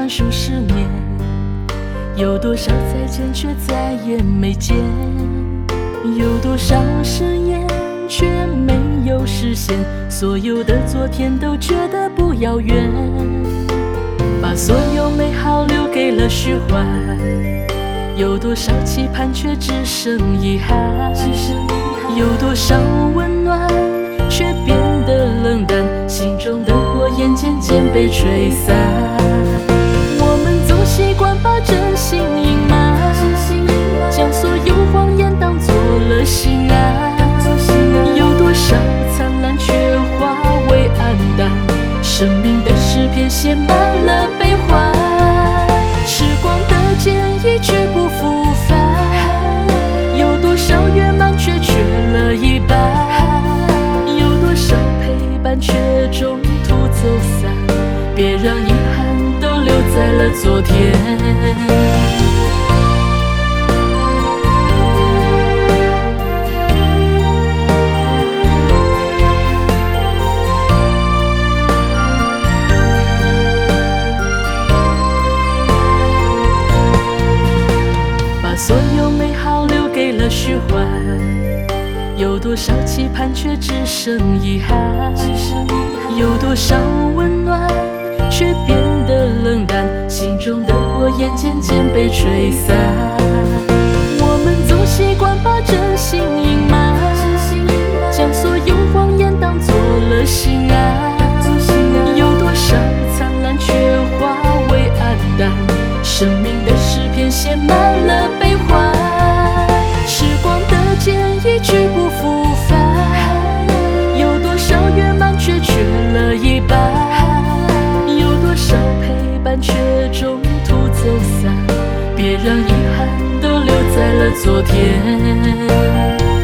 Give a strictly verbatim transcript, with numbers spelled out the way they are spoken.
数十年，有多少再见却再也没见，有多少誓言却没有实现，所有的昨天都觉得不遥远，把所有美好留给了虚幻，有多少期盼却只剩遗憾，有多少温暖却变得冷淡，心中的火焰渐渐被吹散。我们总习惯把真心隐瞒，将所有谎言当作了心安，有多少灿烂却化为黯淡，生命的诗篇写满了悲欢，时光的剑一去不复返，有多少圆满却缺了一半，有多少陪伴却中途走散，别让遗憾都留在了昨天。所有美好留给了虚幻，有多少期盼却只剩遗憾，有多少温暖却变得冷淡，心中的火焰渐渐被吹散。我们总习惯把真心隐瞒，将所有谎言当作了心安，有多少灿烂却化为黯淡，生命的诗篇写满了悲欢，时光的剑一去不复返，有多少圆满却缺了一半，有多少陪伴却中途走散，别让遗憾都留在了昨天。